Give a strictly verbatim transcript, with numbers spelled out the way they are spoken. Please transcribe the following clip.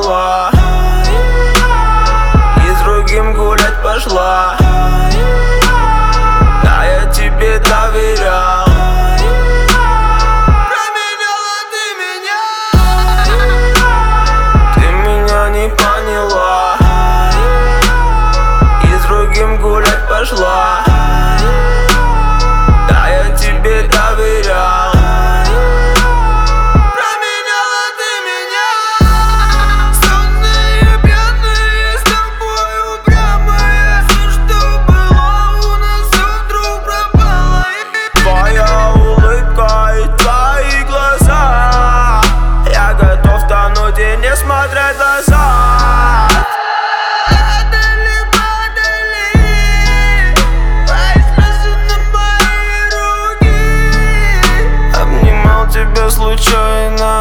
поняла и с другим гулять пошла. Да, я тебе доверял. Променяла ты меня. Ты меня не поняла и с другим гулять пошла. Да, я тебе доверял. Променяла ты меня. Сонные, пьяные, с тобой упрямые. Все, что было у нас, все вдруг пропало. Твоя улыбка и твои глаза. Я готов тонуть и не смотреть назад. Тебя случайно